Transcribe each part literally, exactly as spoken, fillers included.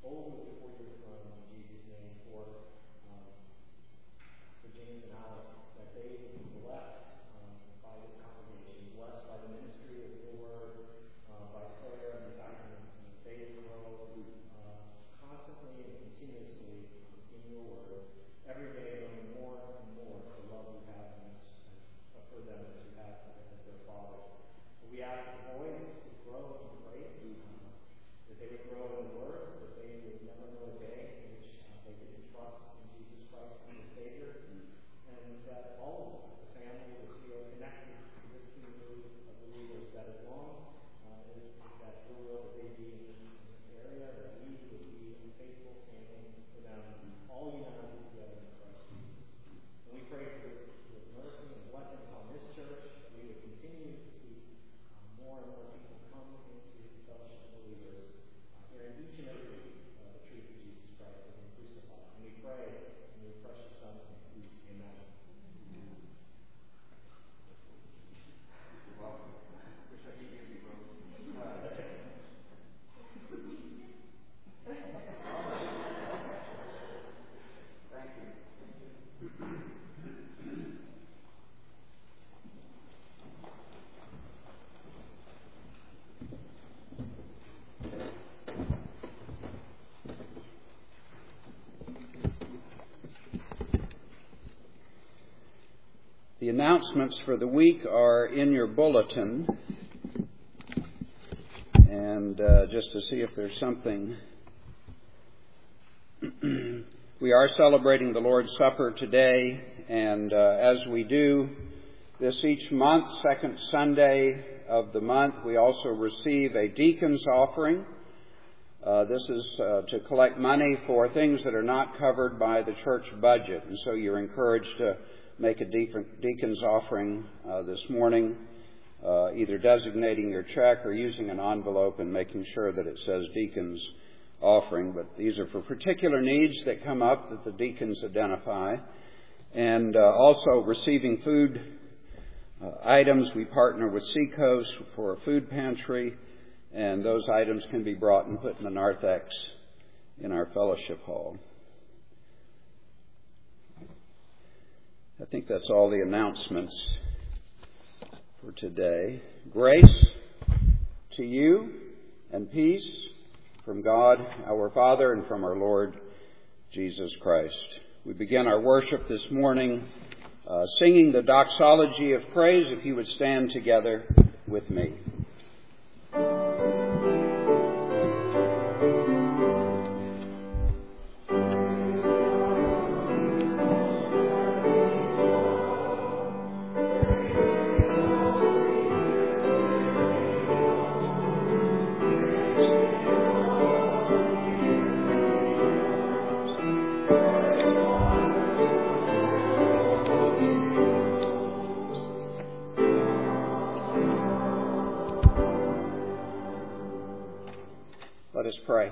boldly before your throne in Jesus' name for, um, for James and Alice, that they would be blessed um, by this congregation, blessed by the ministry of your word, uh, by prayer and sacraments, and that they would grow uh, constantly and continuously in your word, every day learning more and more the love you have in us, as, for them as you have as their father. We ask the boys to grow in grace, uh, that they would grow in the word, that they would never know a day in which uh, they didn't trust in Jesus Christ as the Savior, and that all of us as a family would feel connected to this community of believers, that as long uh, as that your will that they be in this, in this area, that we would be a faithful family for them, all united together in Christ Jesus. And we pray for your mercy and blessing upon this church, that we would continue to see uh, more and more people come into the fellowship of believers, uh, hearing each and every week uh, the truth of Jesus Christ as Him crucified. And we pray in your precious Son's name. Amen. The announcements for the week are in your bulletin. And uh, just to see if there's something. We are celebrating the Lord's Supper today, and uh, as we do this each month, second Sunday of the month, we also receive a deacon's offering. Uh, this is uh, to collect money for things that are not covered by the church budget, and so you're encouraged to make a deacon's offering uh, this morning, uh, either designating your check or using an envelope and making sure that it says deacon's offering. But these are for particular needs that come up that the deacons identify. And uh, also receiving food uh, items. We partner with Seacoast for a food pantry, and those items can be brought and put in the narthex in our fellowship hall. I think that's all the announcements for today. Grace to you and peace from God our Father and from our Lord Jesus Christ. We begin our worship this morning uh, singing the doxology of praise. If you would stand together with me. Let us pray.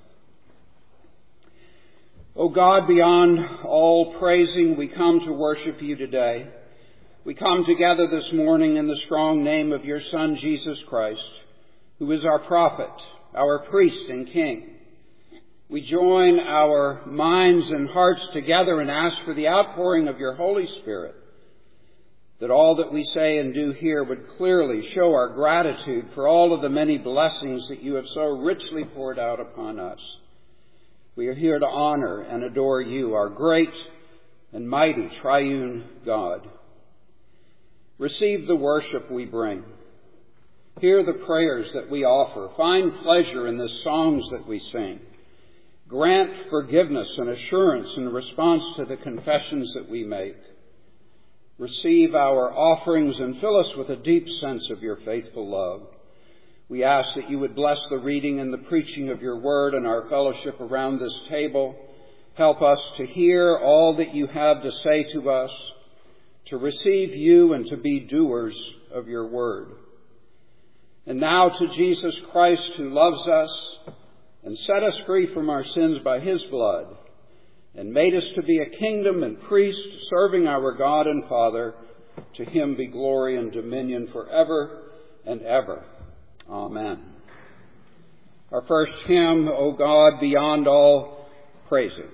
O God, beyond all praising, we come to worship you today. We come together this morning in the strong name of your Son, Jesus Christ, who is our prophet, our priest and king. We join our minds and hearts together and ask for the outpouring of your Holy Spirit, that all that we say and do here would clearly show our gratitude for all of the many blessings that you have so richly poured out upon us. We are here to honor and adore you, our great and mighty triune God. Receive the worship we bring. Hear the prayers that we offer. Find pleasure in the songs that we sing. Grant forgiveness and assurance in response to the confessions that we make. Receive our offerings and fill us with a deep sense of your faithful love. We ask that you would bless the reading and the preaching of your word and our fellowship around this table. Help us to hear all that you have to say to us, to receive you and to be doers of your word. And now to Jesus Christ, who loves us and set us free from our sins by his blood, and made us to be a kingdom and priest serving our God and Father. To him be glory and dominion forever and ever. Amen. Our first hymn, O God, beyond all praising.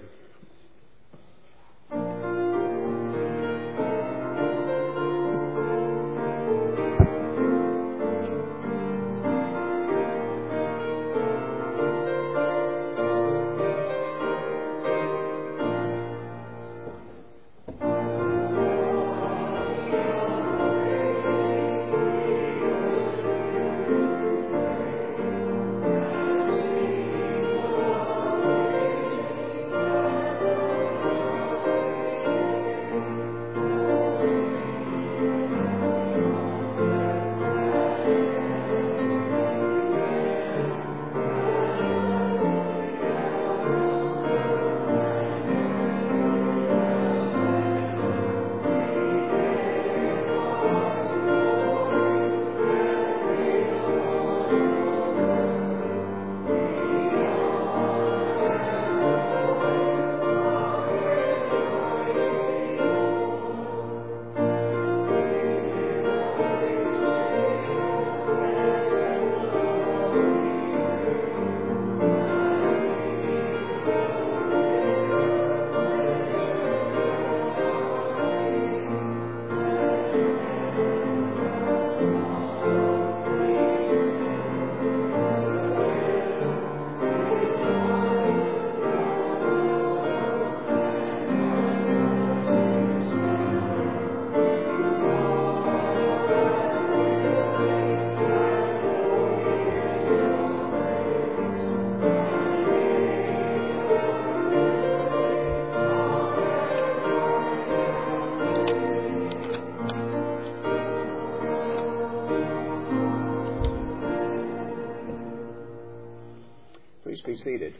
Please be seated.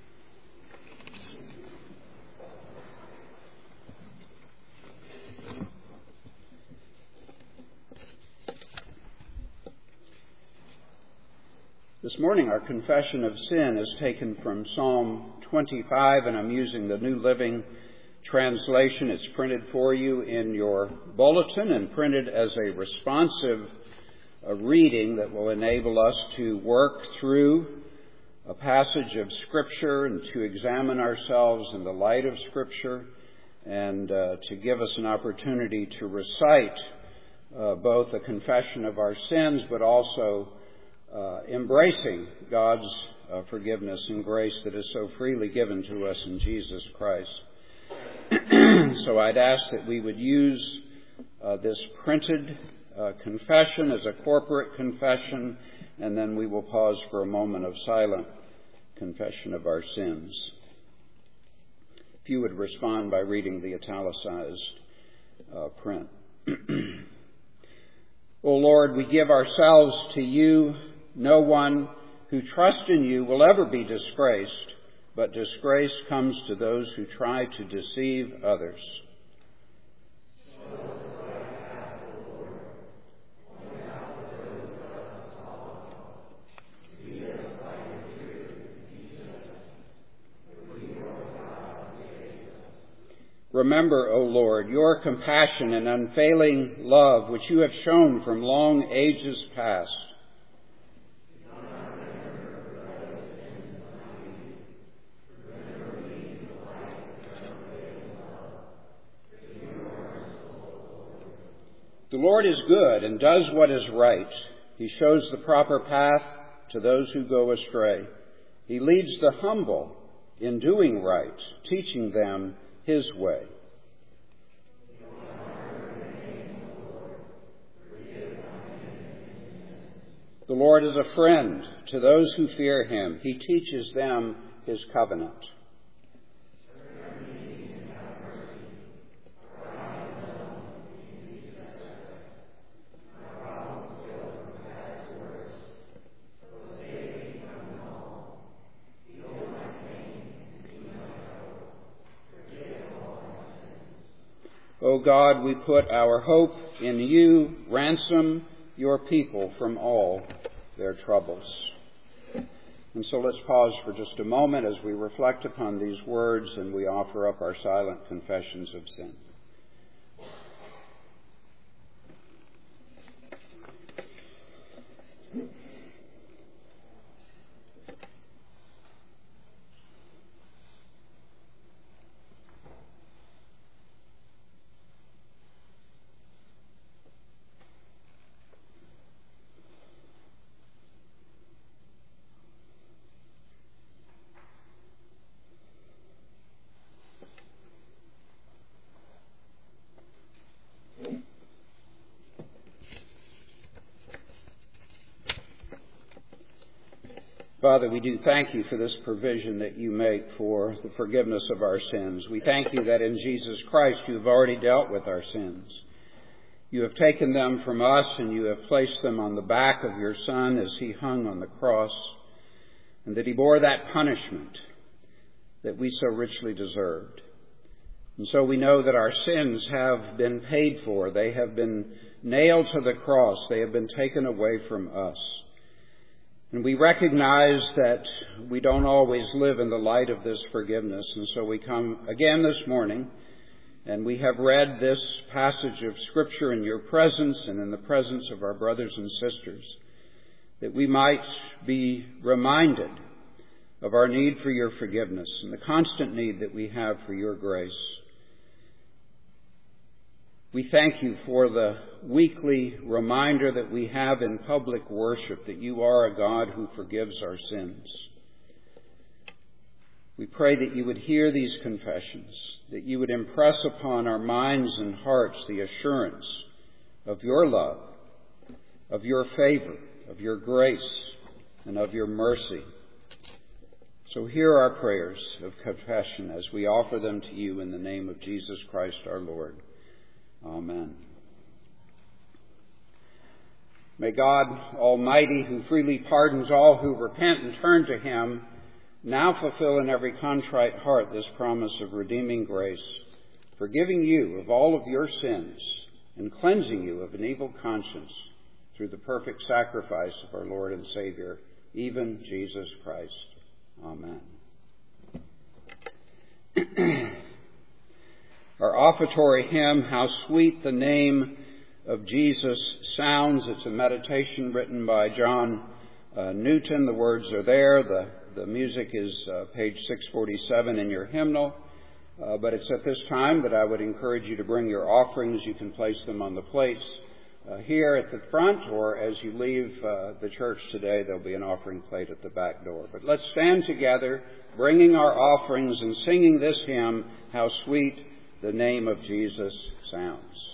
This morning our confession of sin is taken from Psalm twenty-five, and I'm using the New Living Translation. It's printed for you in your bulletin and printed as a responsive uh, reading that will enable us to work through a passage of Scripture and to examine ourselves in the light of Scripture, and uh, to give us an opportunity to recite uh, both a confession of our sins, but also uh, embracing God's uh, forgiveness and grace that is so freely given to us in Jesus Christ. So I'd ask that we would use uh, this printed uh, confession as a corporate confession, and then we will pause for a moment of silent confession of our sins. If you would respond by reading the italicized uh, print. O Lord, we give ourselves to you. No one who trusts in you will ever be disgraced, but disgrace comes to those who try to deceive others. Remember, O Lord, your compassion and unfailing love, which you have shown from long ages past. The Lord is good and does what is right. He shows the proper path to those who go astray. He leads the humble in doing right, teaching them his way. The Lord is a friend to those who fear him. He teaches them his covenant. O God, we put our hope in you. Ransom your people from all their troubles. And so let's pause for just a moment as we reflect upon these words and we offer up our silent confessions of sin. Father, we do thank you for this provision that you make for the forgiveness of our sins. We thank you that in Jesus Christ you have already dealt with our sins. You have taken them from us and you have placed them on the back of your Son as he hung on the cross, and that he bore that punishment that we so richly deserved. And so we know that our sins have been paid for. They have been nailed to the cross. They have been taken away from us. And we recognize that we don't always live in the light of this forgiveness. And so we come again this morning, and we have read this passage of Scripture in your presence and in the presence of our brothers and sisters, that we might be reminded of our need for your forgiveness and the constant need that we have for your grace. We thank you for the weekly reminder that we have in public worship that you are a God who forgives our sins. We pray that you would hear these confessions, that you would impress upon our minds and hearts the assurance of your love, of your favor, of your grace, and of your mercy. So hear our prayers of confession as we offer them to you in the name of Jesus Christ our Lord. Amen. May God Almighty, who freely pardons all who repent and turn to him, now fulfill in every contrite heart this promise of redeeming grace, forgiving you of all of your sins and cleansing you of an evil conscience through the perfect sacrifice of our Lord and Savior, even Jesus Christ. Amen. Our offertory hymn, How Sweet the Name of Jesus Sounds. It's a meditation written by John uh, Newton. The words are there. The, the music is uh, page six forty-seven in your hymnal. Uh, but it's at this time that I would encourage you to bring your offerings. You can place them on the plates uh, here at the front, or as you leave uh, the church today, there'll be an offering plate at the back door. But let's stand together, bringing our offerings and singing this hymn, How Sweet the Name of Jesus Sounds.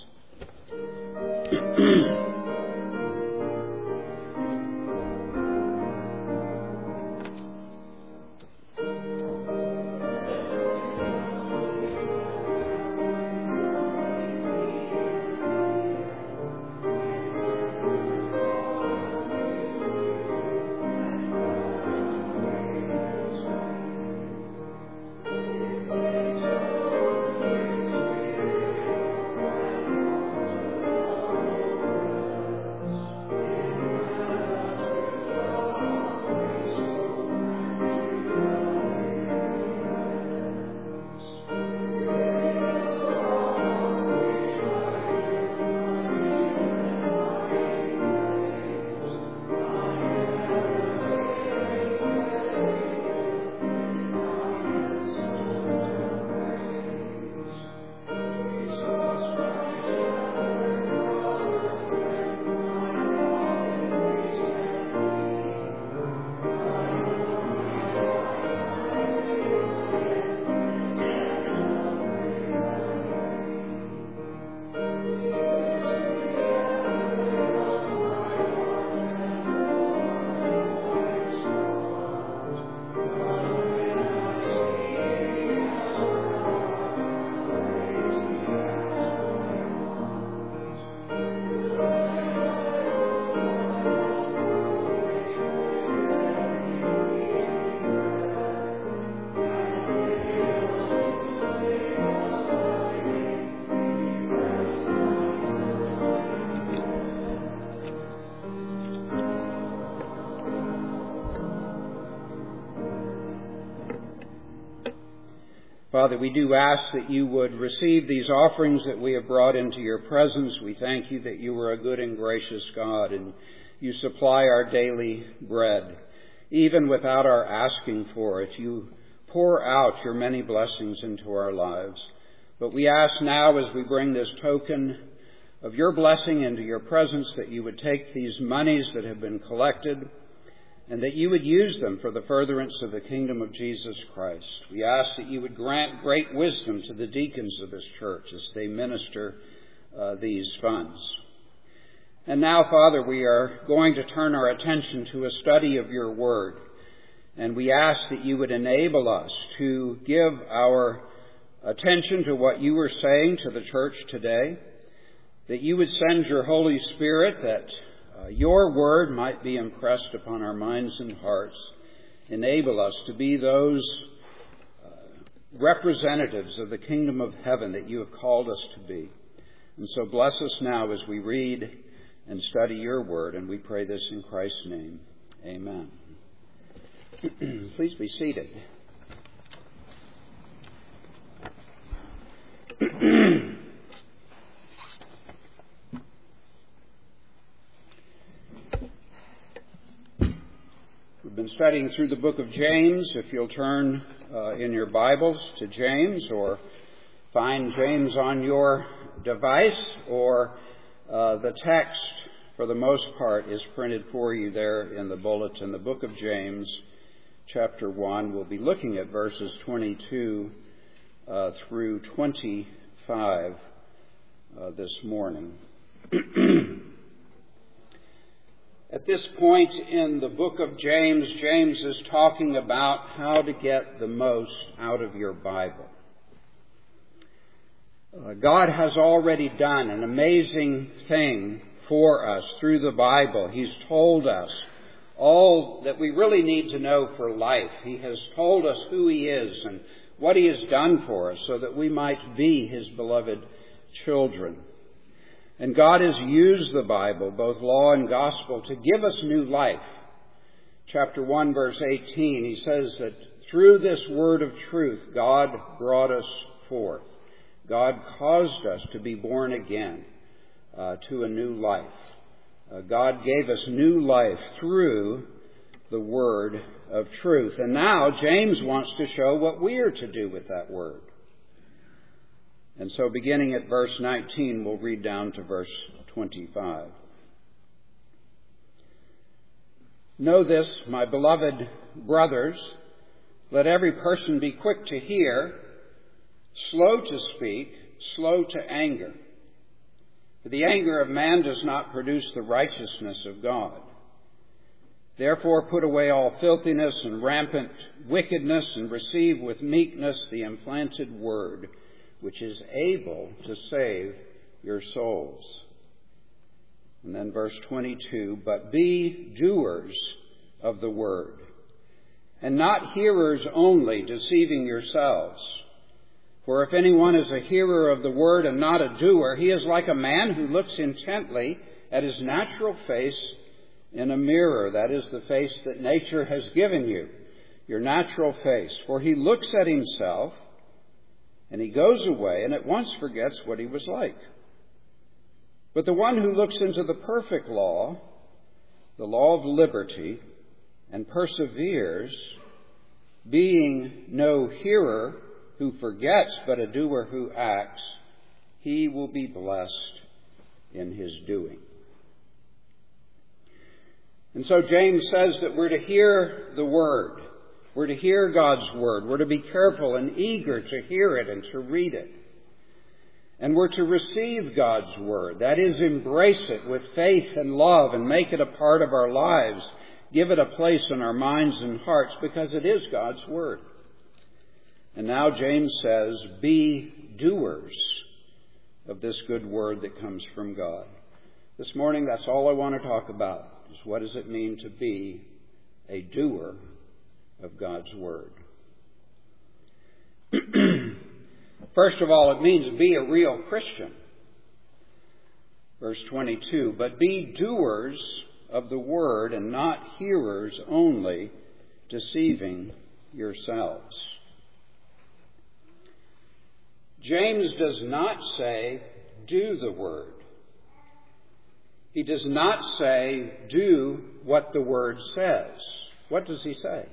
Father, we do ask that you would receive these offerings that we have brought into your presence. We thank you that you are a good and gracious God, and you supply our daily bread. Even without our asking for it, you pour out your many blessings into our lives. But we ask now, as we bring this token of your blessing into your presence, that you would take these monies that have been collected and that you would use them for the furtherance of the kingdom of Jesus Christ. We ask that you would grant great wisdom to the deacons of this church as they minister uh, these funds. And now, Father, we are going to turn our attention to a study of your word. And we ask that you would enable us to give our attention to what you are saying to the church today, that you would send your Holy Spirit, that uh, your word might be impressed upon our minds and hearts. Enable us to be those uh, representatives of the kingdom of heaven that you have called us to be. And so bless us now as we read and study your word, and we pray this in Christ's name. Amen. Please be seated. We've been studying through the book of James. If you'll turn uh, in your Bibles to James, or find James on your device, or uh, the text, for the most part, is printed for you there in the bulletin. The book of James, chapter one. We'll be looking at verses twenty-two uh, through twenty-five uh, this morning. At this point in the book of James, James is talking about how to get the most out of your Bible. Uh, God has already done an amazing thing for us through the Bible. He's told us all that we really need to know for life. He has told us who He is and what He has done for us so that we might be His beloved children. And God has used the Bible, both law and gospel, to give us new life. Chapter one, verse eighteen, he says that through this word of truth, God brought us forth. God caused us to be born again uh, to a new life. Uh, God gave us new life through the word of truth. And now James wants to show what we are to do with that word. And so beginning at verse nineteen, we'll read down to verse twenty-five. Know this, my beloved brothers, let every person be quick to hear, slow to speak, slow to anger. For the anger of man does not produce the righteousness of God. Therefore put away all filthiness and rampant wickedness, and receive with meekness the implanted word, which is able to save your souls. And then verse twenty-two, but be doers of the word, and not hearers only, deceiving yourselves. For if anyone is a hearer of the word and not a doer, he is like a man who looks intently at his natural face in a mirror. That is the face that nature has given you, your natural face. For he looks at himself, and he goes away and at once forgets what he was like. But the one who looks into the perfect law, the law of liberty, and perseveres, being no hearer who forgets, but a doer who acts, he will be blessed in his doing. And so James says that we're to hear the word. We're to hear God's word. We're to be careful and eager to hear it and to read it. And we're to receive God's word. That is, embrace it with faith and love and make it a part of our lives. Give it a place in our minds and hearts because it is God's word. And now James says, be doers of this good word that comes from God. This morning, that's all I want to talk about, is what does it mean to be a doer of God's word. First of all, it means be a real Christian. Verse twenty-two, but be doers of the word and not hearers only, deceiving yourselves. James does not say, do the word. He does not say, do what the word says. What does he say?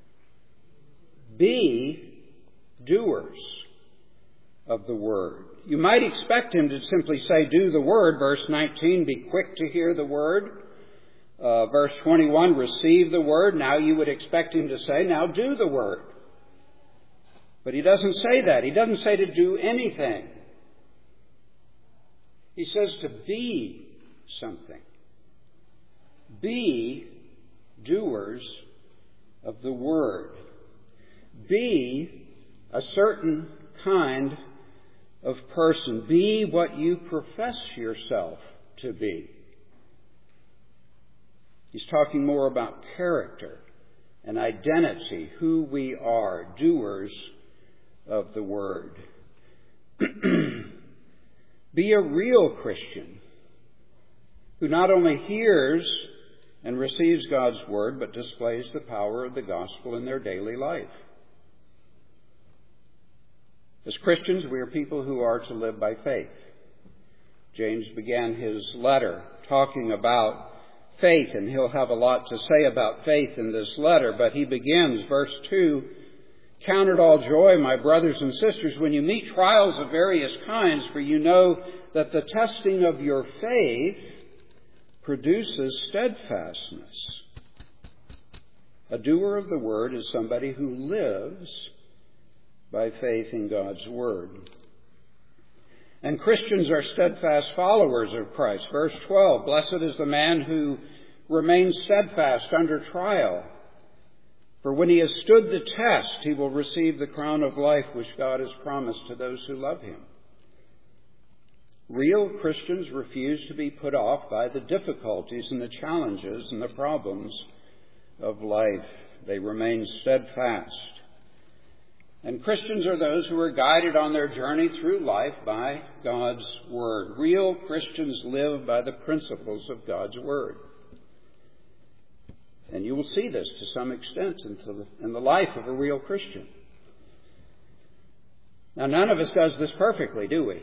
Be doers of the word. You might expect him to simply say, do the word. Verse nineteen, be quick to hear the word. Uh, verse twenty-one, receive the word. Now you would expect him to say, now do the word. But he doesn't say that. He doesn't say to do anything. He says to be something. Be doers of the Word. Be a certain kind of person. Be what you profess yourself to be. He's talking more about character and identity, who we are, doers of the Word. Be a real Christian who not only hears and receives God's Word, but displays the power of the gospel in their daily life. As Christians, we are people who are to live by faith. James began his letter talking about faith, and he'll have a lot to say about faith in this letter, but he begins, verse two, "Count it all joy, my brothers and sisters, when you meet trials of various kinds, for you know that the testing of your faith produces steadfastness." A doer of the Word is somebody who lives by faith in God's Word. And Christians are steadfast followers of Christ. Verse twelve, "Blessed is the man who remains steadfast under trial. For when he has stood the test, he will receive the crown of life which God has promised to those who love him." Real Christians refuse to be put off by the difficulties and the challenges and the problems of life. They remain steadfast. And Christians are those who are guided on their journey through life by God's Word. Real Christians live by the principles of God's Word. And you will see this to some extent in the life of a real Christian. Now, none of us does this perfectly, do we?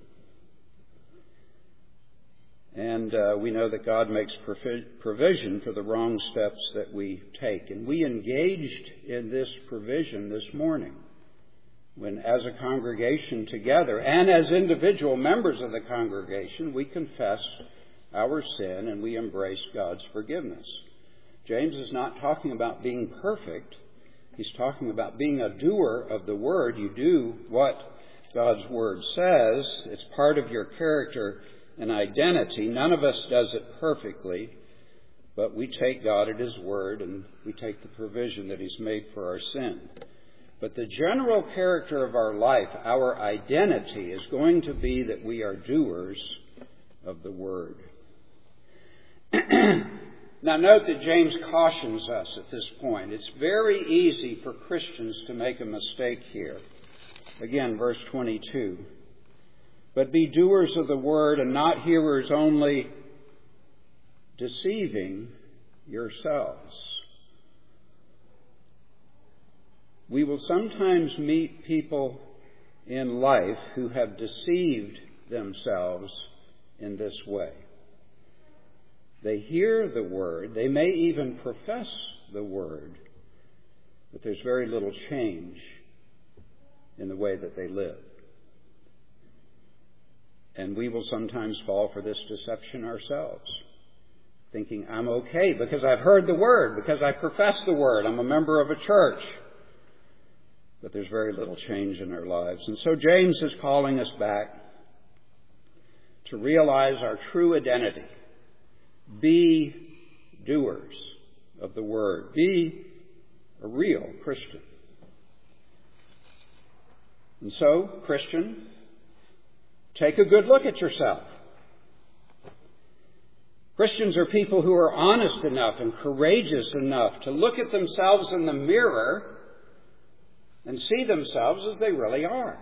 And uh, we know that God makes provision for the wrong steps that we take. And we engaged in this provision this morning when, as a congregation together and as individual members of the congregation, we confessed our sin and we embraced God's forgiveness. James is not talking about being perfect. He's talking about being a doer of the Word. You do what God's Word says. It's part of your character and identity. None of us does it perfectly, but we take God at His Word and we take the provision that He's made for our sin. But the general character of our life, our identity, is going to be that we are doers of the Word. Now note that James cautions us at this point. It's very easy for Christians to make a mistake here. Again, verse twenty-two. "But be doers of the Word and not hearers only, deceiving yourselves." We will sometimes meet people in life who have deceived themselves in this way. They hear the Word, they may even profess the Word, but there's very little change in the way that they live. And we will sometimes fall for this deception ourselves, thinking, I'm okay because I've heard the Word, because I profess the Word, I'm a member of a church. But there's very little change in our lives. And so James is calling us back to realize our true identity. Be doers of the Word. Be a real Christian. And so, Christian, take a good look at yourself. Christians are people who are honest enough and courageous enough to look at themselves in the mirror and see themselves as they really are.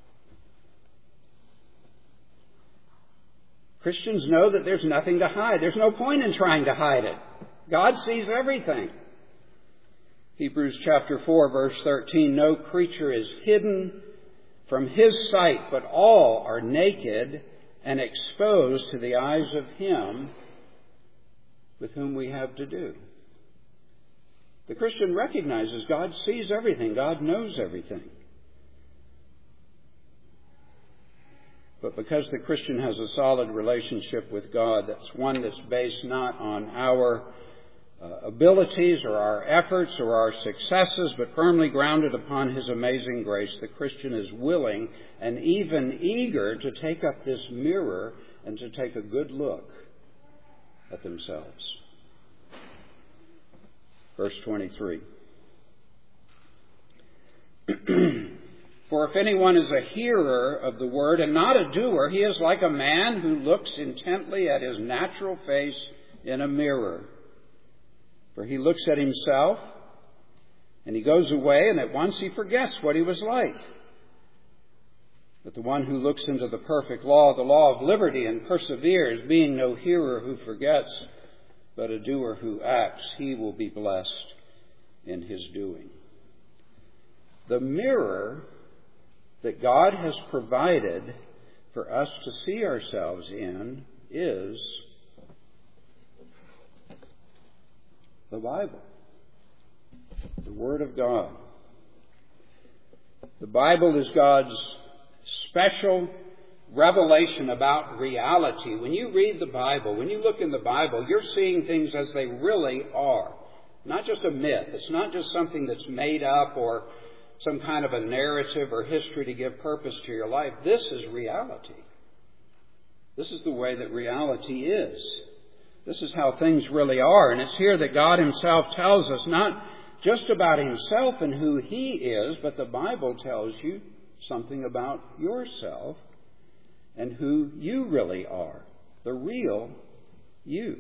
Christians know that there's nothing to hide. There's no point in trying to hide it. God sees everything. Hebrews chapter four, verse thirteen, "No creature is hidden from His sight, but all are naked and exposed to the eyes of Him with whom we have to do." The Christian recognizes God sees everything. God knows everything. But because the Christian has a solid relationship with God, that's one that's based not on our uh, abilities or our efforts or our successes, but firmly grounded upon His amazing grace, the Christian is willing and even eager to take up this mirror and to take a good look at themselves. Verse twenty-three. For if anyone is a hearer of the word and not a doer, he is like a man who looks intently at his natural face in a mirror. For he looks at himself, and he goes away, and at once he forgets what he was like. But the one who looks into the perfect law, the law of liberty, and perseveres, being no hearer who forgets, but a doer who acts, he will be blessed in his doing. The mirror that God has provided for us to see ourselves in is the Bible, the Word of God. The Bible is God's special revelation about reality. When you read the Bible, when you look in the Bible, you're seeing things as they really are. Not just a myth. It's not just something that's made up or some kind of a narrative or history to give purpose to your life. This is reality. This is the way that reality is. This is how things really are. And it's here that God himself tells us not just about himself and who he is, but the Bible tells you something about yourself and who you really are, the real you.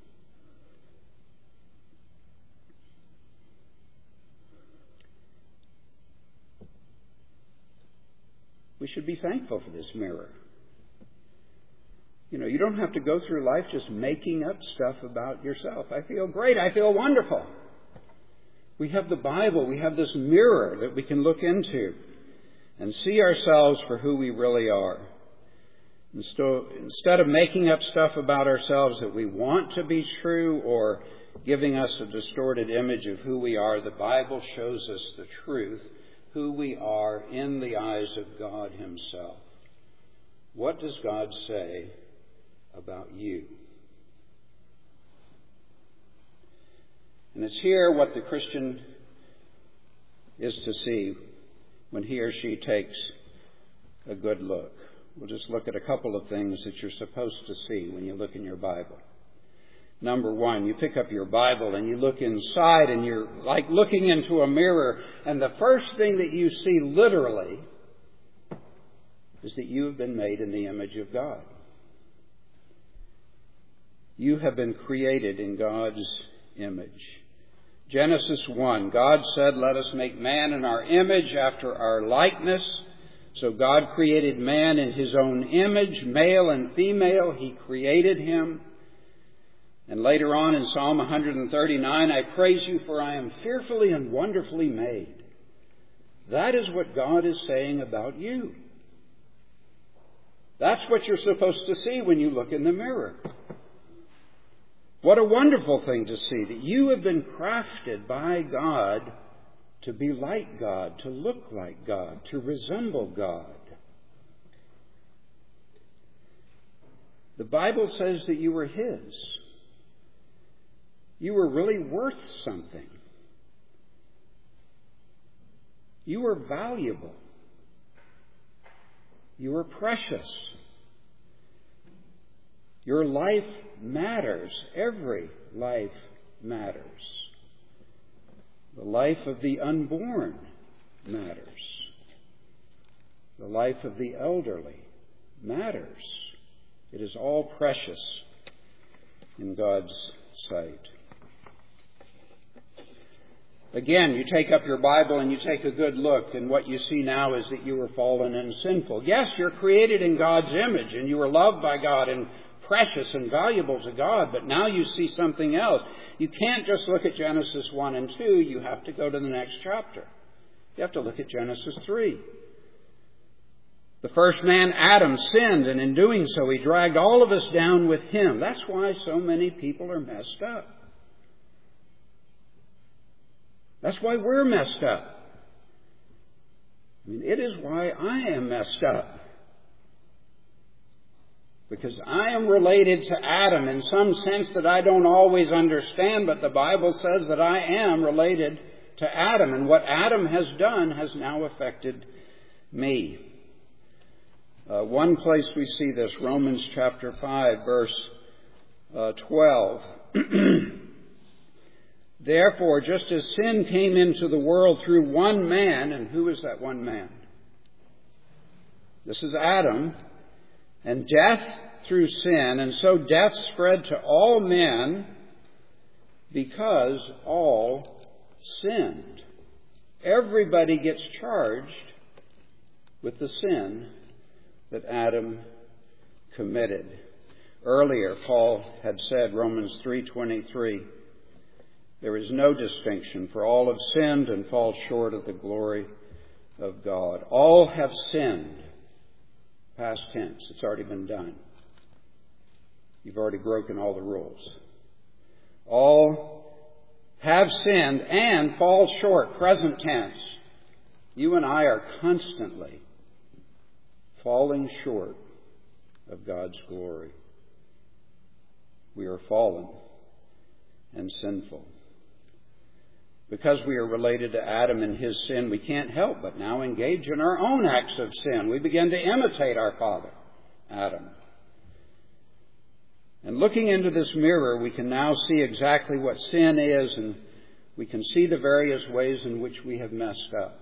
We should be thankful for this mirror. You know, you don't have to go through life just making up stuff about yourself. I feel great. I feel wonderful. We have the Bible. We have this mirror that we can look into and see ourselves for who we really are. Instead of making up stuff about ourselves that we want to be true or giving us a distorted image of who we are, the Bible shows us the truth, who we are in the eyes of God himself. What does God say about you? And it's here what the Christian is to see when he or she takes a good look. We'll just look at a couple of things that you're supposed to see when you look in your Bible. Number one, you pick up your Bible and you look inside and you're like looking into a mirror, and the first thing that you see literally is that you have been made in the image of God. You have been created in God's image. Genesis one, God said, "Let us make man in our image after our likeness." So God created man in his own image, male and female. He created him. And later on in Psalm one thirty-nine, "I praise you, for I am fearfully and wonderfully made." That is what God is saying about you. That's what you're supposed to see when you look in the mirror. What a wonderful thing to see, that you have been crafted by God to be like God, to look like God, to resemble God. The Bible says that you were his. You were really worth something. You were valuable. You were precious. Your life matters. Every life matters. The life of the unborn matters. The life of the elderly matters. It is all precious in God's sight. Again, you take up your Bible and you take a good look, and what you see now is that you were fallen and sinful. Yes, you're created in God's image, and you were loved by God and precious and valuable to God, but now you see something else. You can't just look at Genesis one and two. You have to go to the next chapter. You have to look at Genesis three. The first man, Adam, sinned, and in doing so, he dragged all of us down with him. That's why so many people are messed up. That's why we're messed up. I mean, it is why I am messed up. Because I am related to Adam in some sense that I don't always understand, but the Bible says that I am related to Adam. And what Adam has done has now affected me. Uh, one place we see this, Romans chapter five, verse uh, twelve. Therefore, just as sin came into the world through one man, and who is that one man? This is Adam. And death through sin. And so death spread to all men because all sinned. Everybody gets charged with the sin that Adam committed. Earlier, Paul had said, Romans three twenty-three, there is no distinction, for all have sinned and fall short of the glory of God. All have sinned. Past tense. It's already been done. You've already broken all the rules. All have sinned and fall short. Present tense. You and I are constantly falling short of God's glory. We are fallen and sinful. Because we are related to Adam and his sin, we can't help but now engage in our own acts of sin. We begin to imitate our father, Adam. And looking into this mirror, we can now see exactly what sin is, and we can see the various ways in which we have messed up.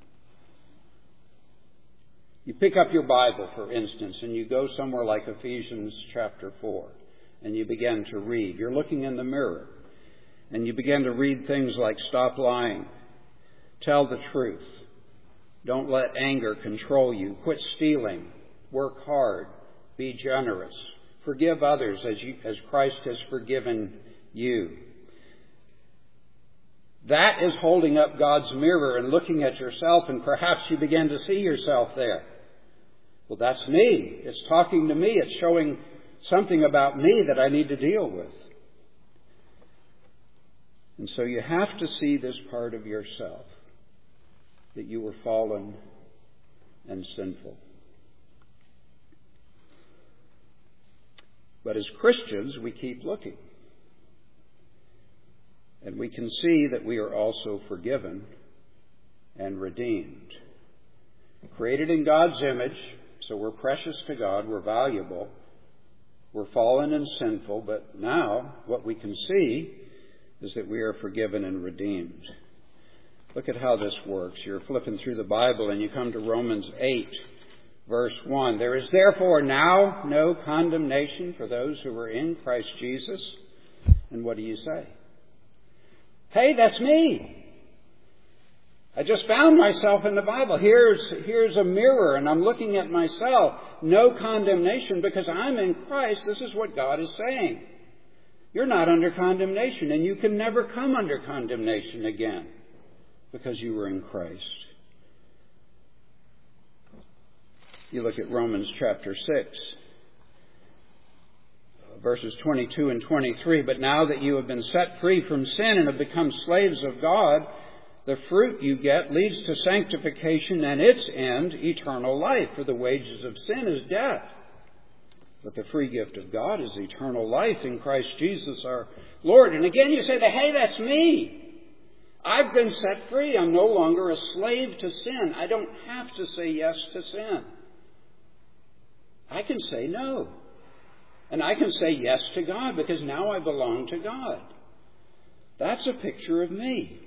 You pick up your Bible, for instance, and you go somewhere like Ephesians chapter four, and you begin to read. You're looking in the mirror. And you begin to read things like stop lying, tell the truth, don't let anger control you, quit stealing, work hard, be generous, forgive others as you, as Christ has forgiven you. That is holding up God's mirror and looking at yourself, and perhaps you begin to see yourself there. Well, that's me. It's talking to me. It's showing something about me that I need to deal with. And so you have to see this part of yourself, that you were fallen and sinful. But as Christians, we keep looking. And we can see that we are also forgiven and redeemed. Created in God's image, so we're precious to God, we're valuable, we're fallen and sinful, but now what we can see is that we are forgiven and redeemed. Look at how this works. You're flipping through the Bible and you come to Romans eight, verse one. There is therefore now no condemnation for those who are in Christ Jesus. And what do you say? Hey, that's me. I just found myself in the Bible. Here's, here's a mirror and I'm looking at myself. No condemnation because I'm in Christ. This is what God is saying. You're not under condemnation, and you can never come under condemnation again because you were in Christ. You look at Romans chapter six, verses twenty-two and twenty-three. But now that you have been set free from sin and have become slaves of God, the fruit you get leads to sanctification and its end, eternal life. For the wages of sin is death. But the free gift of God is eternal life in Christ Jesus our Lord. And again you say, hey, that's me. I've been set free. I'm no longer a slave to sin. I don't have to say yes to sin. I can say no. And I can say yes to God because now I belong to God. That's a picture of me.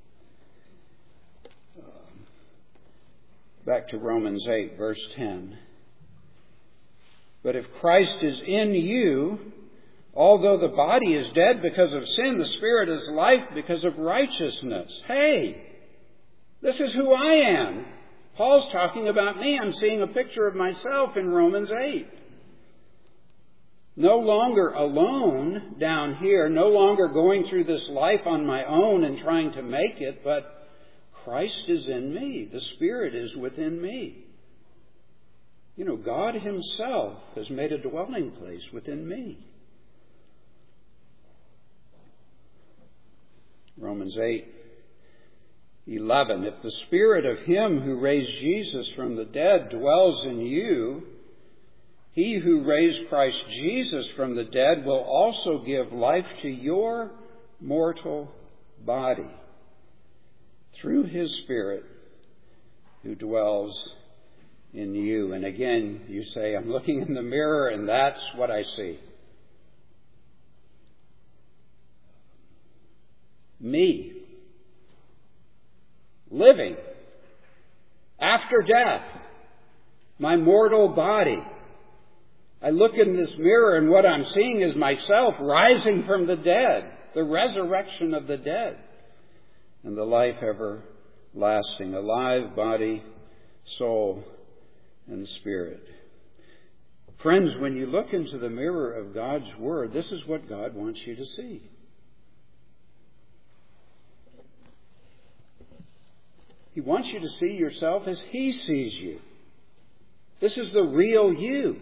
Back to Romans eight, verse ten. But if Christ is in you, although the body is dead because of sin, the spirit is life because of righteousness. Hey, this is who I am. Paul's talking about me. I'm seeing a picture of myself in Romans eight. No longer alone down here, no longer going through this life on my own and trying to make it, but Christ is in me. The Spirit is within me. You know, God Himself has made a dwelling place within me. Romans eight eleven. If the Spirit of Him who raised Jesus from the dead dwells in you, He who raised Christ Jesus from the dead will also give life to your mortal body through His Spirit who dwells in you. And again, you say, I'm looking in the mirror and that's what I see. Me. Living. After death. my mortal body. I look in this mirror and what I'm seeing is myself rising from the dead, the resurrection of the dead, and the life everlasting, alive body, soul, and spirit. Friends, when you look into the mirror of God's Word, this is what God wants you to see. He wants you to see yourself as He sees you. This is the real you.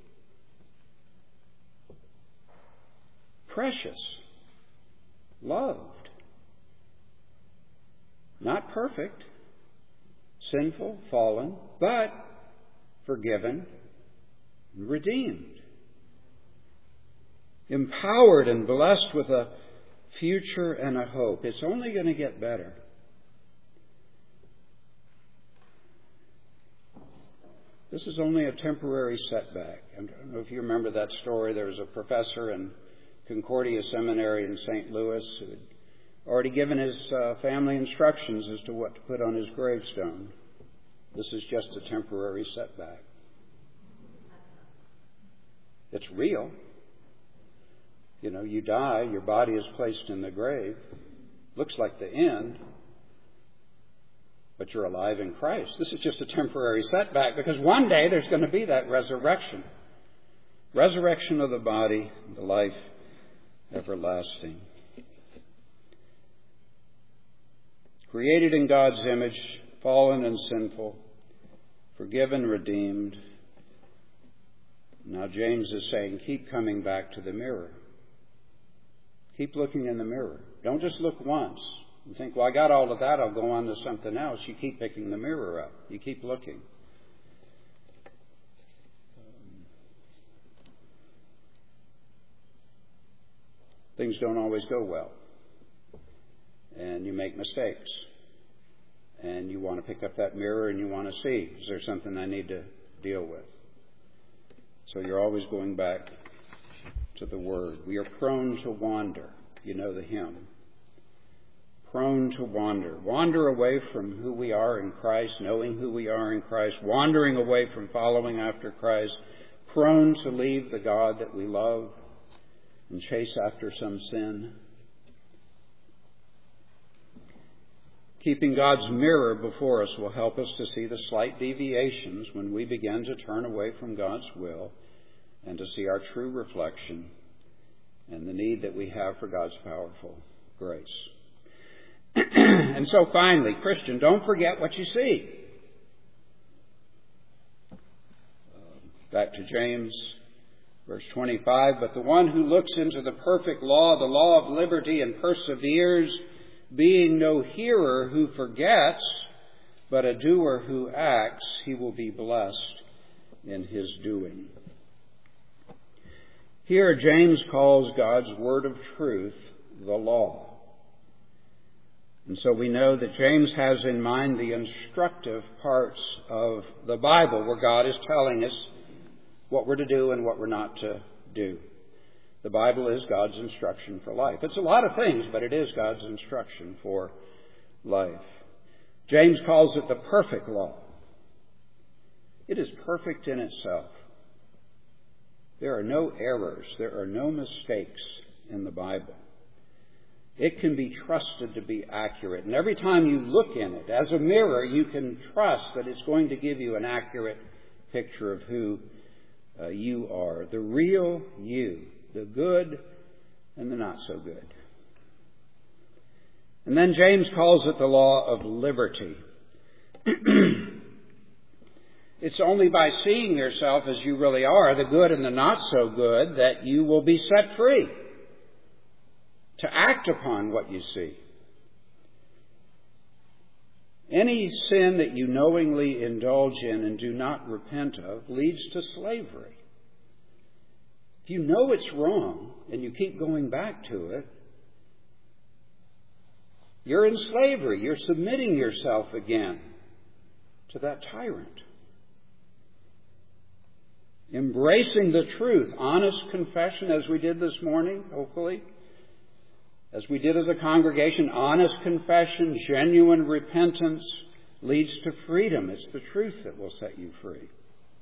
Precious. Loved. Not perfect. Sinful, fallen, but forgiven, redeemed. Empowered and blessed with a future and a hope. It's only going to get better. This is only a temporary setback. I don't know if you remember that story. There was a professor in Concordia Seminary in Saint Louis who had already given his uh, family instructions as to what to put on his gravestone. This is just a temporary setback. It's real. You know, you die, your body is placed in the grave. Looks like the end. But you're alive in Christ. This is just a temporary setback because one day there's going to be that resurrection. Resurrection of the body, the life everlasting. Created in God's image, fallen and sinful, forgiven, redeemed. Now James is saying, keep coming back to the mirror. Keep looking in the mirror. Don't just look once. You think, well, I got all of that, I'll go on to something else. You keep picking the mirror up. You keep looking. Things don't always go well. And you make mistakes. And you want to pick up that mirror and you want to see, is there something I need to deal with? So you're always going back to the Word. We are prone to wander. You know the hymn. Prone to wander. Wander away from who we are in Christ, knowing who we are in Christ, wandering away from following after Christ, prone to leave the God that we love and chase after some sin. Keeping God's mirror before us will help us to see the slight deviations when we begin to turn away from God's will and to see our true reflection and the need that we have for God's powerful grace. And so finally, Christian, don't forget what you see. Back to James, verse twenty-five. But the one who looks into the perfect law, the law of liberty, and perseveres, being no hearer who forgets, but a doer who acts, he will be blessed in his doing. Here James calls God's word of truth the law. And so we know that James has in mind the instructive parts of the Bible where God is telling us what we're to do and what we're not to do. The Bible is God's instruction for life. It's a lot of things, but it is God's instruction for life. James calls it the perfect law. It is perfect in itself. There are no errors. There are no mistakes in the Bible. It can be trusted to be accurate. And every time you look in it, as a mirror, you can trust that it's going to give you an accurate picture of who uh, you are. The real you. The good and the not so good. And then James calls it the law of liberty. It's only by seeing yourself as you really are, the good and the not so good, that you will be set free to act upon what you see. Any sin that you knowingly indulge in and do not repent of leads to slavery. If you know it's wrong and you keep going back to it, you're in slavery. You're submitting yourself again to that tyrant. Embracing the truth, honest confession, as we did this morning, hopefully, as we did as a congregation, honest confession, genuine repentance leads to freedom. It's the truth that will set you free.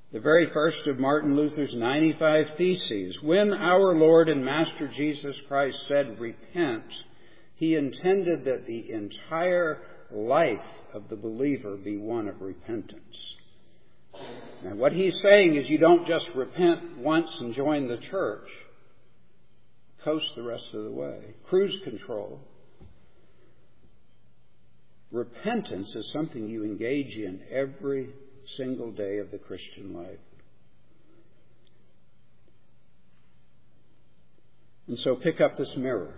The very first of Martin Luther's ninety-five Theses. When our Lord and Master Jesus Christ said, repent, he intended that the entire life of the believer be one of repentance. Now, what he's saying is you don't just repent once and join the church, coast the rest of the way, cruise control. Repentance is something you engage in every single day of the Christian life. And so pick up this mirror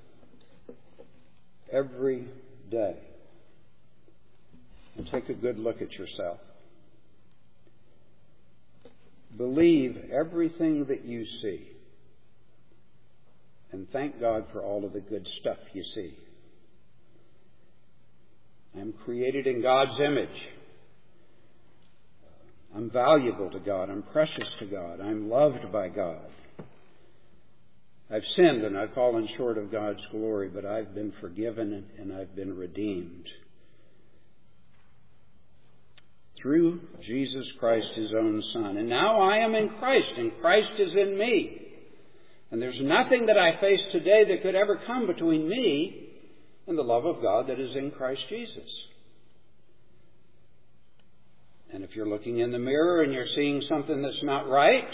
every day and take a good look at yourself. Believe everything that you see and thank God for all of the good stuff you see. I'm created in God's image. I'm valuable to God. I'm precious to God. I'm loved by God. I've sinned and I've fallen short of God's glory, but I've been forgiven and I've been redeemed through Jesus Christ, his own Son. And now I am in Christ, and Christ is in me. And there's nothing that I face today that could ever come between me and the love of God that is in Christ Jesus. And if you're looking in the mirror and you're seeing something that's not right,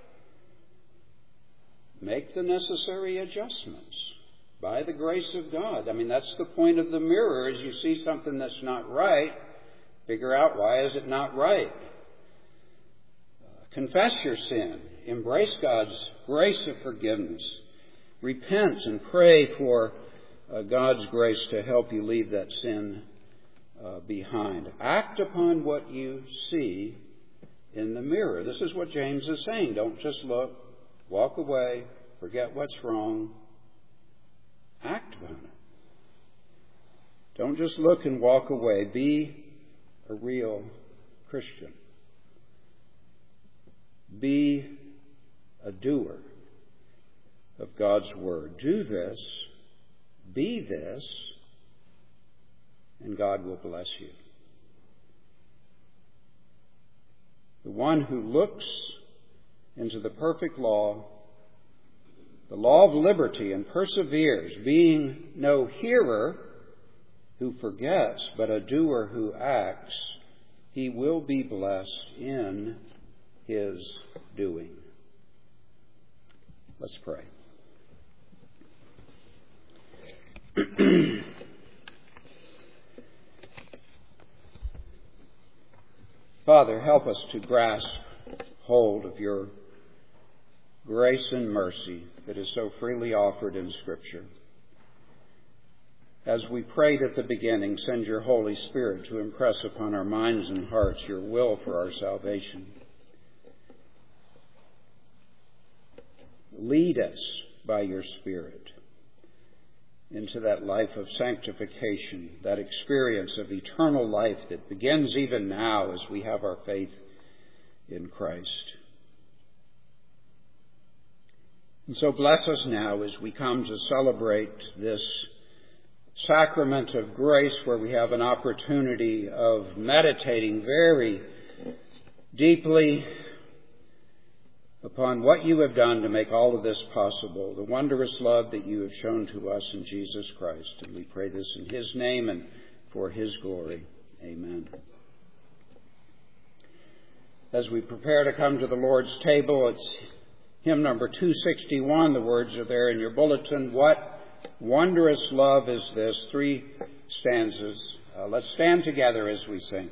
make the necessary adjustments by the grace of God. I mean, that's the point of the mirror, is you see something that's not right, figure out why is it not right. Uh, confess your sin. Embrace God's grace of forgiveness. Repent and pray for uh, God's grace to help you leave that sin uh, behind. Act upon what you see in the mirror. This is what James is saying. Don't just look, walk away, forget what's wrong. Act on it. Don't just look and walk away. Be a real Christian. Be a doer of God's Word. Do this, be this, and God will bless you. The one who looks into the perfect law, the law of liberty, and perseveres, being no hearer who forgets, but a doer who acts, he will be blessed in his doing. Let's pray. Father, help us to grasp hold of your grace and mercy that is so freely offered in Scripture. As we prayed at the beginning, send your Holy Spirit to impress upon our minds and hearts your will for our salvation. Lead us by your Spirit into that life of sanctification, that experience of eternal life that begins even now as we have our faith in Christ. And so bless us now as we come to celebrate this sacrament of grace, where we have an opportunity of meditating very deeply upon what you have done to make all of this possible, the wondrous love that you have shown to us in Jesus Christ. And we pray this in his name and for his glory. Amen. As we prepare to come to the Lord's table, it's hymn number two sixty-one. The words are there in your bulletin. What wondrous love is this? Three stanzas. Uh, let's stand together as we sing.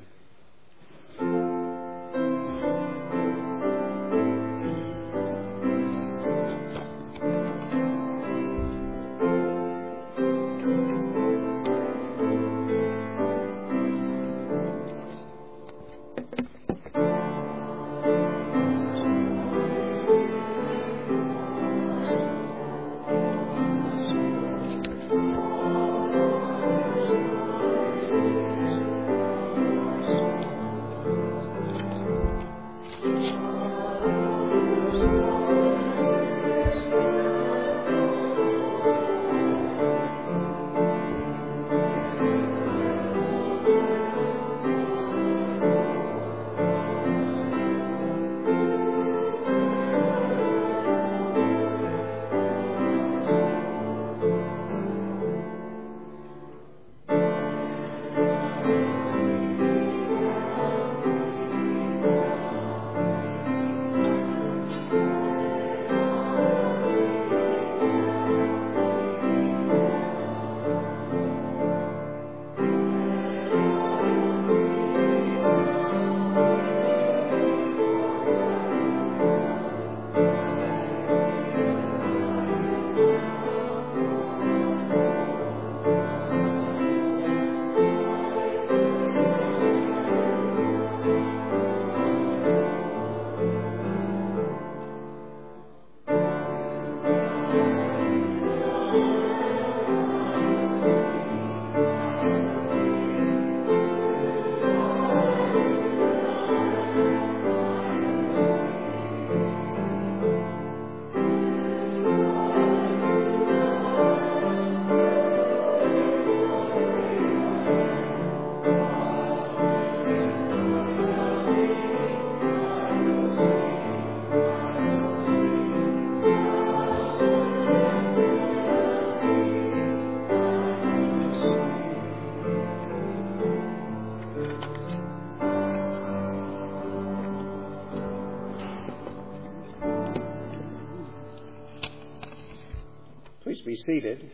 be seated.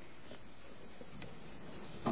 A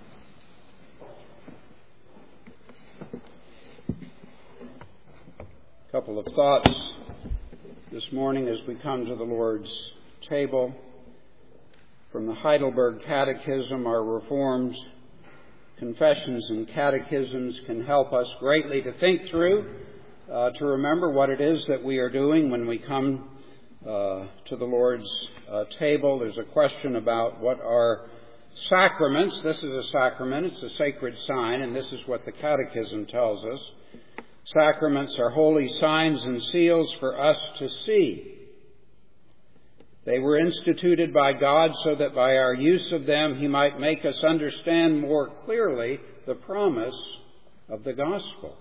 couple of thoughts this morning as we come to the Lord's table. From the Heidelberg Catechism, our Reformed confessions and catechisms can help us greatly to think through, uh, to remember what it is that we are doing when we come uh, to the Lord's uh, table. There's a question about what are sacraments. This is a sacrament. It's a sacred sign, and this is what the Catechism tells us. Sacraments are holy signs and seals for us to see. They were instituted by God so that by our use of them He might make us understand more clearly the promise of the gospel.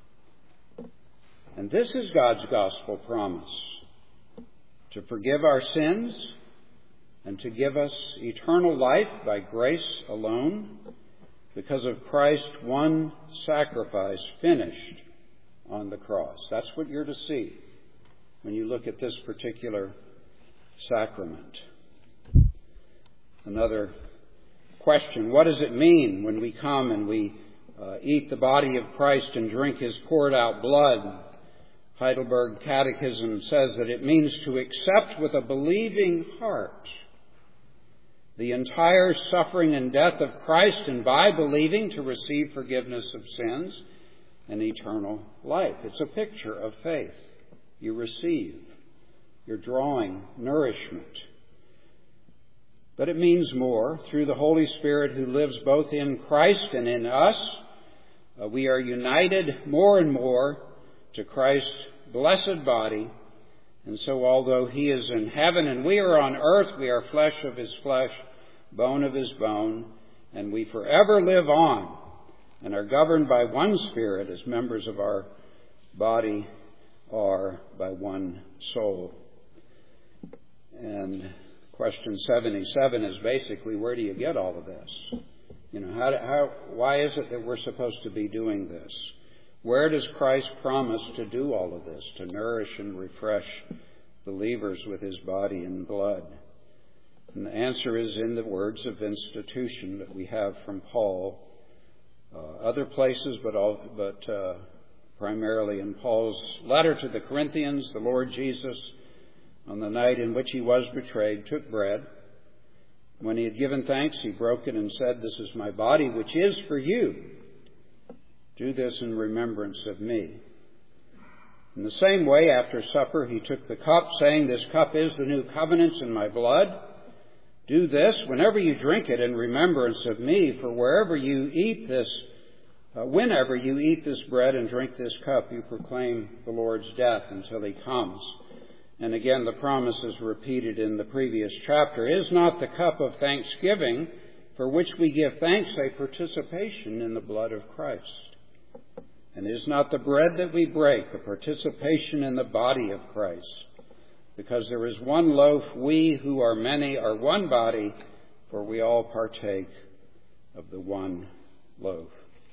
And this is God's gospel promise: to forgive our sins and to give us eternal life by grace alone, because of Christ's one sacrifice finished on the cross. That's what you're to see when you look at this particular sacrament. Another question: what does it mean when we come and we uh, eat the body of Christ and drink His poured out blood? Heidelberg Catechism says that it means to accept with a believing heart the entire suffering and death of Christ, and by believing to receive forgiveness of sins and eternal life. It's a picture of faith. You receive. You're drawing nourishment. But it means more. Through the Holy Spirit who lives both in Christ and in us, uh, we are united more and more to Christ's blessed body. And so although He is in heaven and we are on earth, we are flesh of His flesh, bone of His bone, and we forever live on and are governed by one Spirit, as members of our body are by one soul. And question seventy-seven is basically, where do you get all of this? You know, how, how, why is it that we're supposed to be doing this? Where does Christ promise to do all of this, to nourish and refresh believers with His body and blood? And the answer is in the words of institution that we have from Paul. Uh, other places, but, all, but uh, primarily in Paul's letter to the Corinthians, the Lord Jesus, on the night in which He was betrayed, took bread. When He had given thanks, He broke it and said, "This is my body, which is for you. Do this in remembrance of me." In the same way, after supper, He took the cup, saying, "This cup is the new covenant in my blood. Do this whenever you drink it in remembrance of me. For wherever you eat this, uh, whenever you eat this bread and drink this cup, you proclaim the Lord's death until He comes." And again, the promise is repeated in the previous chapter. Is not the cup of thanksgiving for which we give thanks a participation in the blood of Christ? And is not the bread that we break a participation in the body of Christ? Because there is one loaf, we who are many are one body, for we all partake of the one loaf.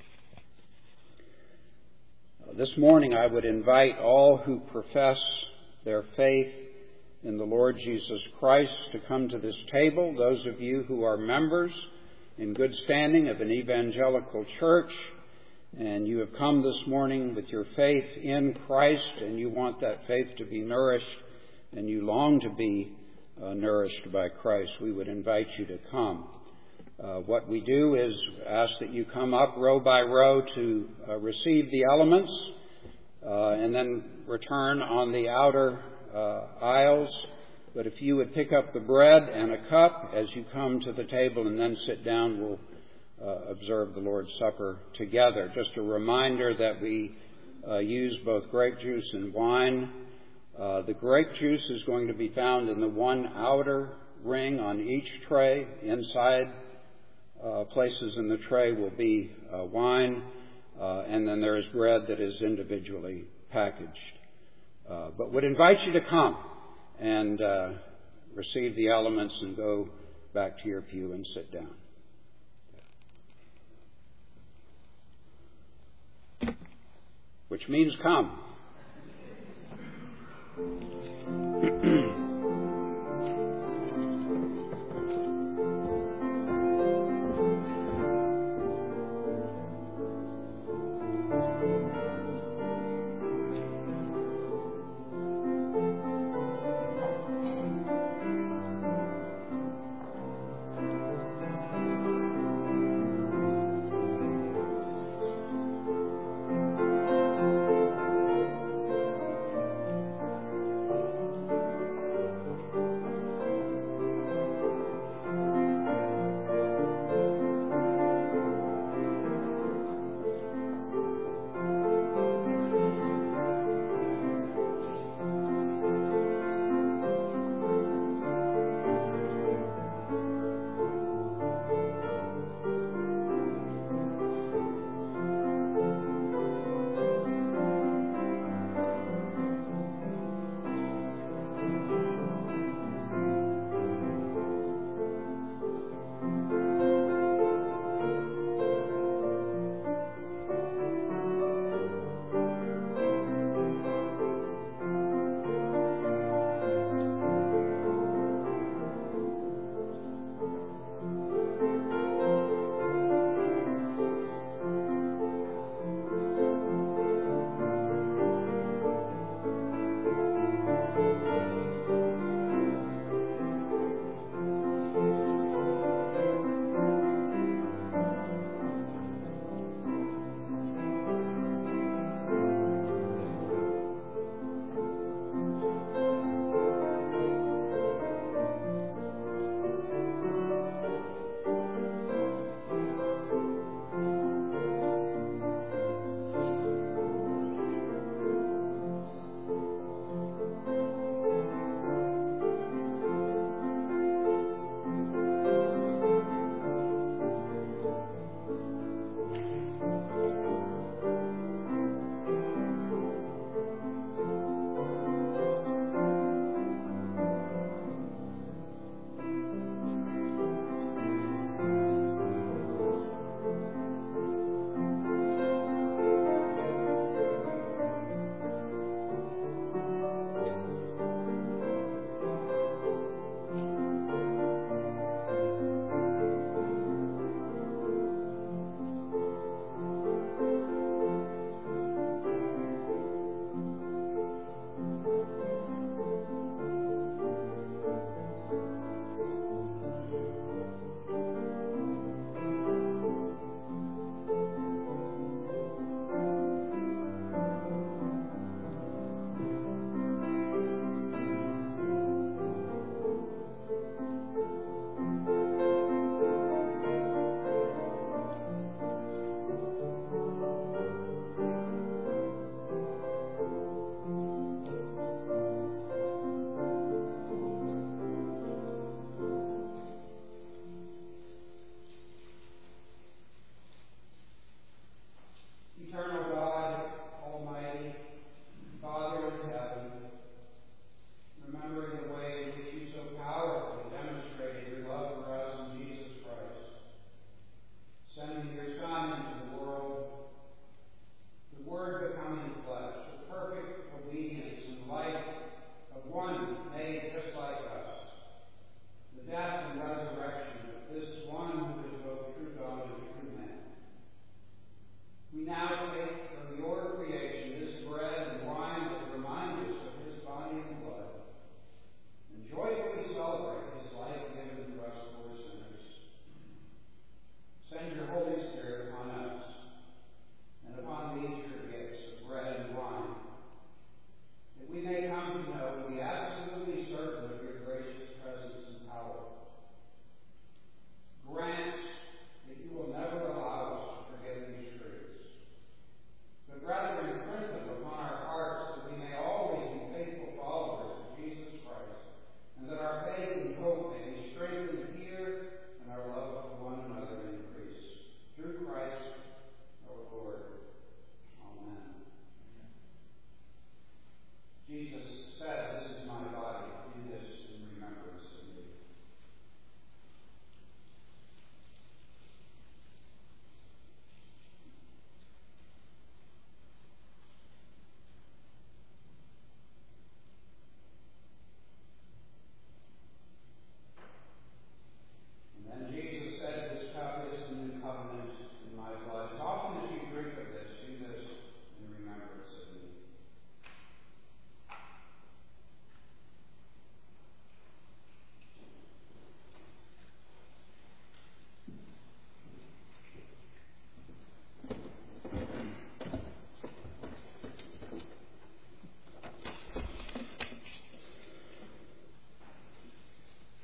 This morning I would invite all who profess their faith in the Lord Jesus Christ to come to this table. Those of you who are members in good standing of an evangelical church, and you have come this morning with your faith in Christ, and you want that faith to be nourished, and you long to be uh, nourished by Christ, we would invite you to come. Uh, what we do is ask that you come up row by row to uh, receive the elements, uh, and then return on the outer uh, aisles. But if you would pick up the bread and a cup as you come to the table and then sit down, we'll uh, observe the Lord's Supper together. Just a reminder that we uh, use both grape juice and wine. Uh, the grape juice is going to be found in the one outer ring on each tray. Inside uh, places in the tray will be uh, wine, uh, and then there is bread that is individually packaged. Uh, but would invite you to come and uh, receive the elements and go back to your pew and sit down. Which means come.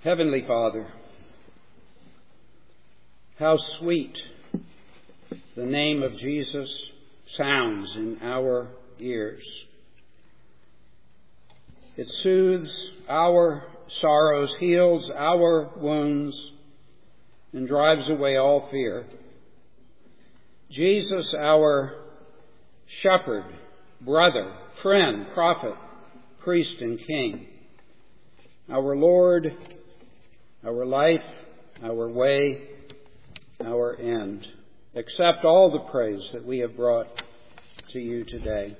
Heavenly Father, how sweet the name of Jesus sounds in our ears. It soothes our sorrows, heals our wounds, and drives away all fear. Jesus, our shepherd, brother, friend, prophet, priest, and king, our Lord, our life, our way, our end. Accept all the praise that we have brought to you today.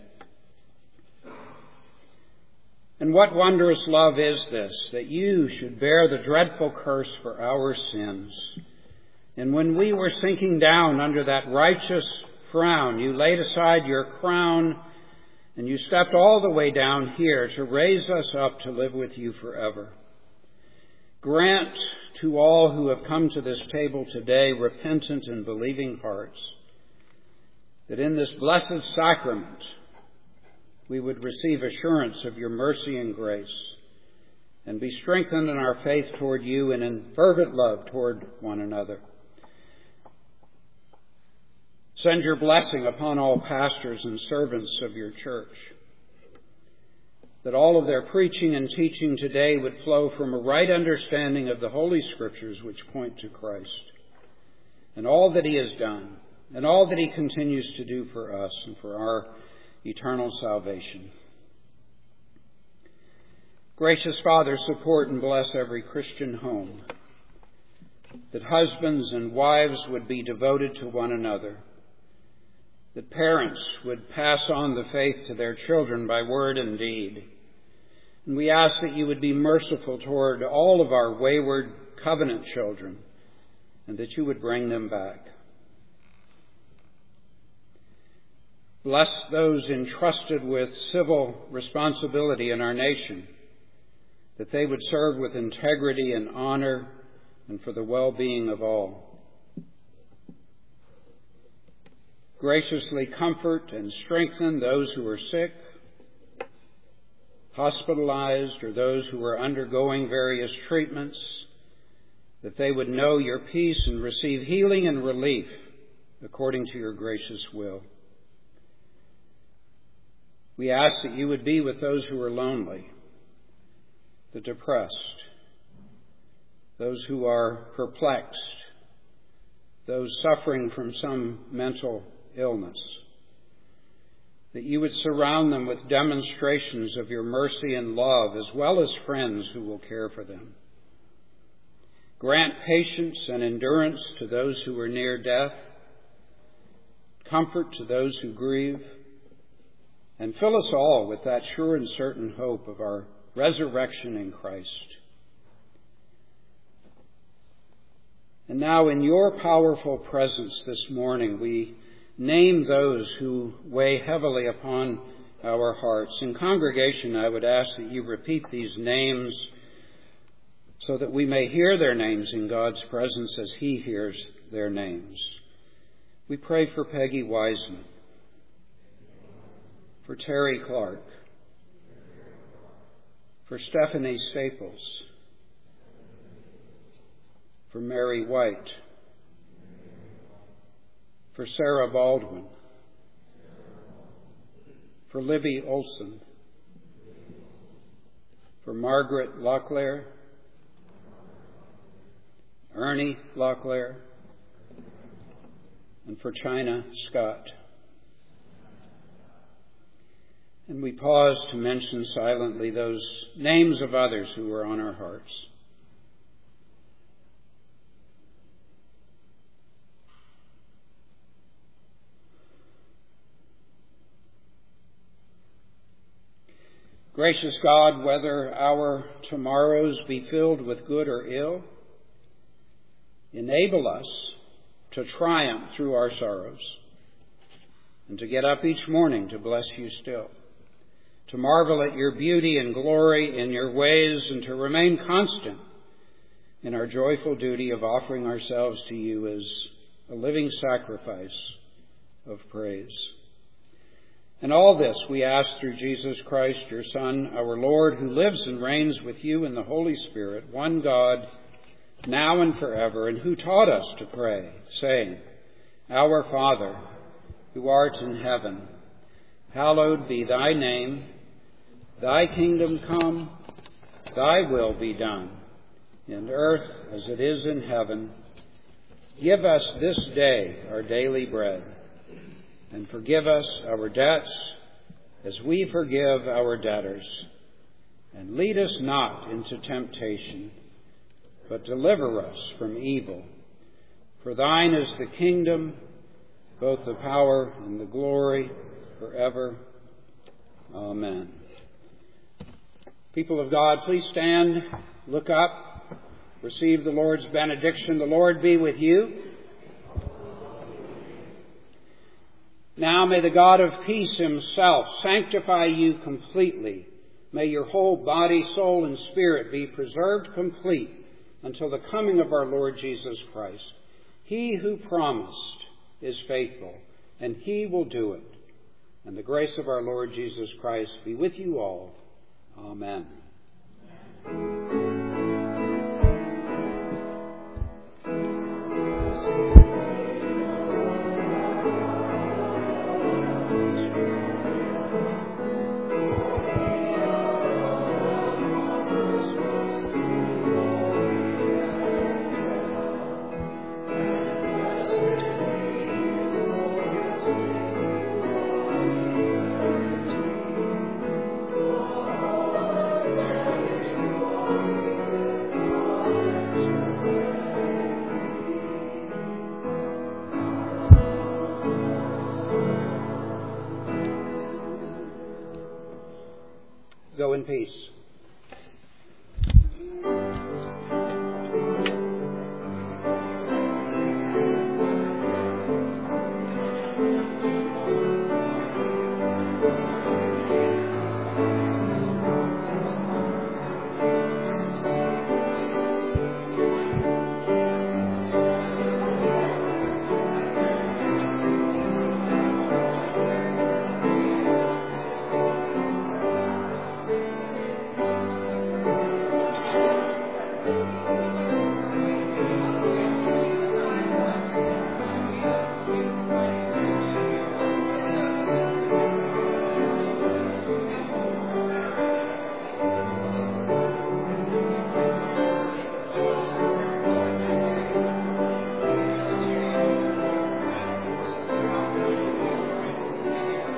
And what wondrous love is this, that you should bear the dreadful curse for our sins. And when we were sinking down under that righteous frown, you laid aside your crown and you stepped all the way down here to raise us up to live with you forever. Grant to all who have come to this table today repentant and believing hearts that in this blessed sacrament we would receive assurance of your mercy and grace and be strengthened in our faith toward you and in fervent love toward one another. Send your blessing upon all pastors and servants of your church, that all of their preaching and teaching today would flow from a right understanding of the Holy Scriptures which point to Christ and all that he has done and all that he continues to do for us and for our eternal salvation. Gracious Father, support and bless every Christian home, that husbands and wives would be devoted to one another, that parents would pass on the faith to their children by word and deed. And we ask that you would be merciful toward all of our wayward covenant children and that you would bring them back. Bless those entrusted with civil responsibility in our nation, that they would serve with integrity and honor and for the well-being of all. Graciously comfort and strengthen those who are sick, hospitalized, or those who are undergoing various treatments, that they would know your peace and receive healing and relief according to your gracious will. We ask that you would be with those who are lonely, the depressed, those who are perplexed, those suffering from some mental illness, that you would surround them with demonstrations of your mercy and love, as well as friends who will care for them. Grant patience and endurance to those who are near death, comfort to those who grieve, and fill us all with that sure and certain hope of our resurrection in Christ. And now in your powerful presence this morning, we name those who weigh heavily upon our hearts. In congregation, I would ask that you repeat these names so that we may hear their names in God's presence as he hears their names. We pray for Peggy Wiseman, for Terry Clark, for Stephanie Staples, for Mary White, for Sarah Baldwin, for Libby Olson, for Margaret Locklear, Ernie Locklear, and for China Scott. And we pause to mention silently those names of others who are on our hearts. Gracious God, whether our tomorrows be filled with good or ill, enable us to triumph through our sorrows and to get up each morning to bless you still, to marvel at your beauty and glory in your ways, and to remain constant in our joyful duty of offering ourselves to you as a living sacrifice of praise. And all this we ask through Jesus Christ, your Son, our Lord, who lives and reigns with you in the Holy Spirit, one God, now and forever, and who taught us to pray, saying, Our Father, who art in heaven, hallowed be thy name. Thy kingdom come, thy will be done, in earth as it is in heaven. Give us this day our daily bread, and forgive us our debts as we forgive our debtors. And lead us not into temptation, but deliver us from evil. For thine is the kingdom, both the power and the glory, forever. Amen. People of God, please stand, look up, receive the Lord's benediction. The Lord be with you. Now may the God of peace himself sanctify you completely. May your whole body, soul, and spirit be preserved complete until the coming of our Lord Jesus Christ. He who promised is faithful, and he will do it. And the grace of our Lord Jesus Christ be with you all. Amen. Go in peace.